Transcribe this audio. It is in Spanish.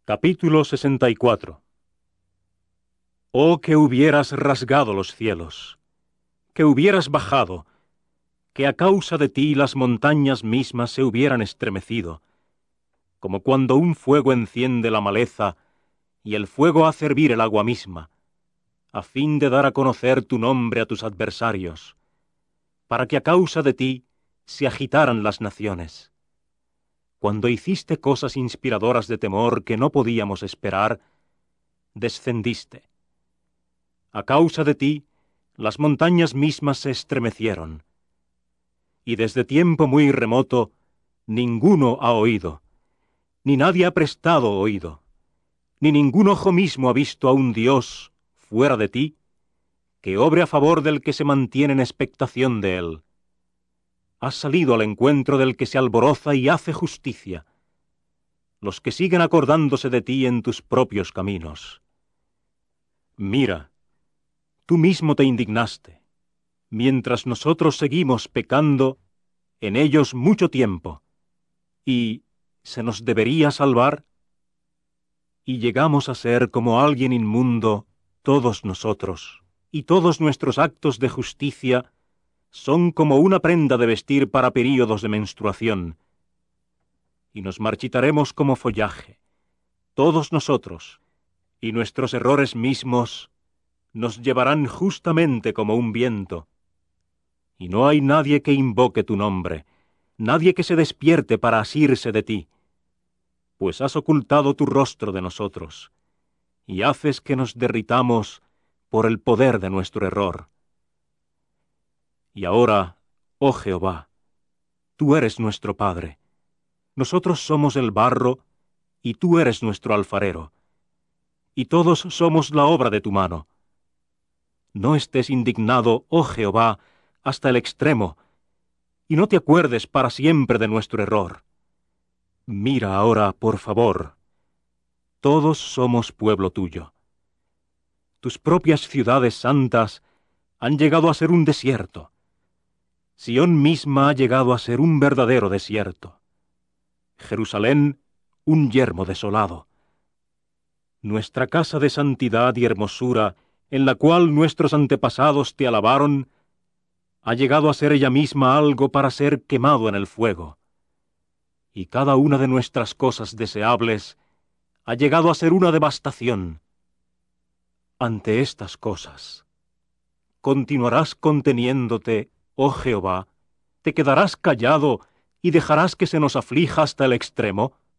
Capítulo 64. Oh, que hubieras rasgado los cielos, que hubieras bajado, que a causa de ti las montañas mismas se hubieran estremecido, como cuando un fuego enciende la maleza y el fuego hace hervir el agua misma, a fin de dar a conocer tu nombre a tus adversarios, para que a causa de ti se agitaran las naciones. Cuando hiciste cosas inspiradoras de temor que no podíamos esperar, descendiste. A causa de ti, las montañas mismas se estremecieron. Y desde tiempo muy remoto, ninguno ha oído, ni nadie ha prestado oído, ni ningún ojo mismo ha visto a un Dios, fuera de ti, que obre a favor del que se mantiene en expectación de él. Has salido al encuentro del que se alboroza y hace justicia, los que siguen acordándose de ti en tus propios caminos. Mira, tú mismo te indignaste, mientras nosotros seguimos pecando en ellos mucho tiempo, y ¿se nos debería salvar? Y llegamos a ser como alguien inmundo todos nosotros, y todos nuestros actos de justicia son como una prenda de vestir para períodos de menstruación, y nos marchitaremos como follaje, todos nosotros, y nuestros errores mismos nos llevarán justamente como un viento. Y no hay nadie que invoque tu nombre, nadie que se despierte para asirse de ti, pues has ocultado tu rostro de nosotros, y haces que nos derritamos por el poder de nuestro error. Y ahora, oh Jehová, tú eres nuestro Padre, nosotros somos el barro, y tú eres nuestro alfarero, y todos somos la obra de tu mano. No estés indignado, oh Jehová, hasta el extremo, y no te acuerdes para siempre de nuestro error. Mira ahora, por favor, todos somos pueblo tuyo. Tus propias ciudades santas han llegado a ser un desierto. Sión misma ha llegado a ser un verdadero desierto. Jerusalén, un yermo desolado. Nuestra casa de santidad y hermosura, en la cual nuestros antepasados te alabaron, ha llegado a ser ella misma algo para ser quemado en el fuego. Y cada una de nuestras cosas deseables ha llegado a ser una devastación. Ante estas cosas, ¿continuarás conteniéndote, oh Jehová? ¿Te quedarás callado y dejarás que se nos aflija hasta el extremo?